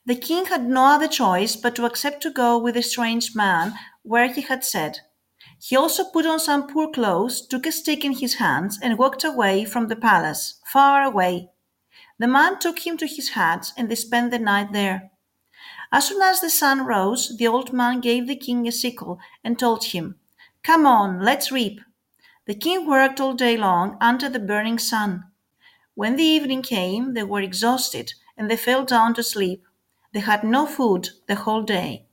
The king had no other choice but to accept to go with the strange man where he had said. He also put on some poor clothes, took a stick in his hands, and walked away from the palace, far away. The man took him to his hut, and they spent the night there. As soon as the sun rose, the old man gave the king a sickle and told him, "Come on, let's reap." The king worked all day long under the burning sun. When the evening came, they were exhausted and they fell down to sleep. They had no food the whole day.